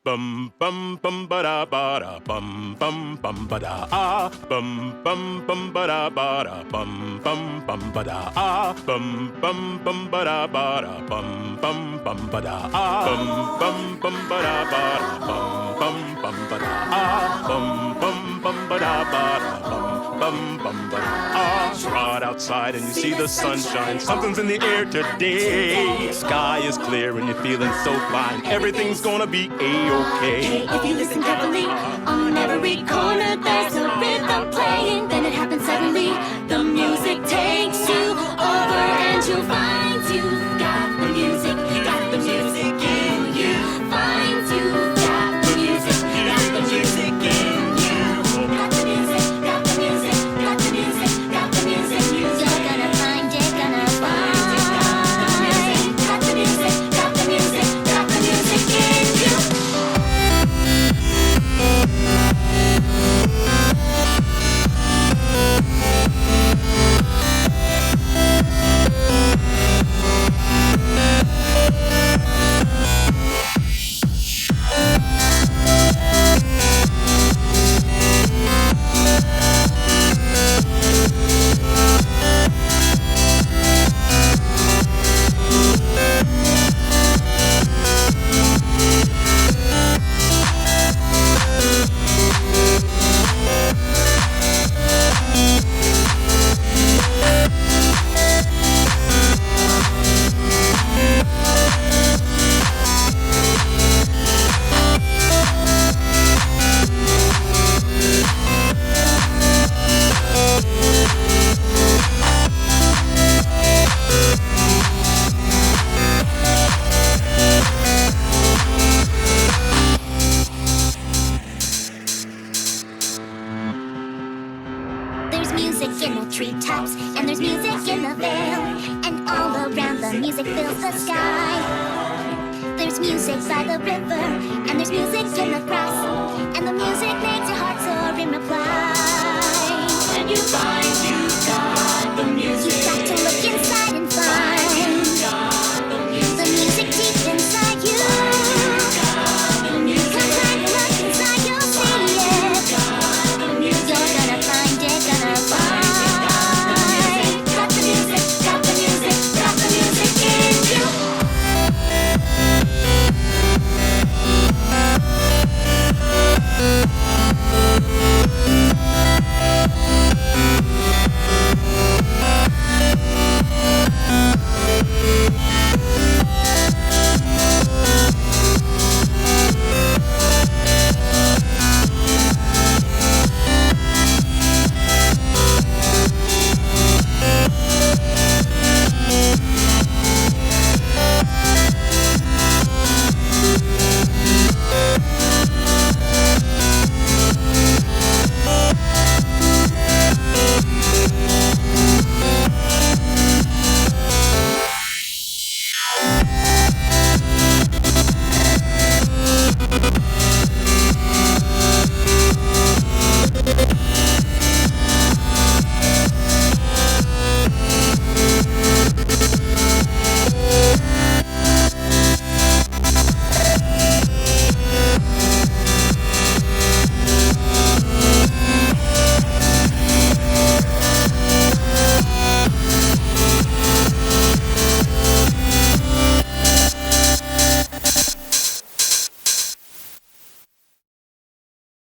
bum bum bum ba da bum bum bum ba da bum ba da bum bum ba da bum bum ba da bum bum ba da bum ba da bum ba da bum ba da Trot outside and you see the sunshine. Something's in the air today. Sky is clear and you're feeling so fine. Everything's gonna be A-okay. Hey, if you listen carefully, on every corner there's a rhythm playing. Then it happens suddenly. The music takes you over and you'll find you've got the music. Got the music in you. Find you've got the music. Got the music in you. Got the music. Got the music. Got the music. Got the music. You're gonna find. You're gonna find. Got the music. Got the music. Got the music in you. There's music in the treetops, and there's music in the vale, and all around the music fills the sky. There's music by the river,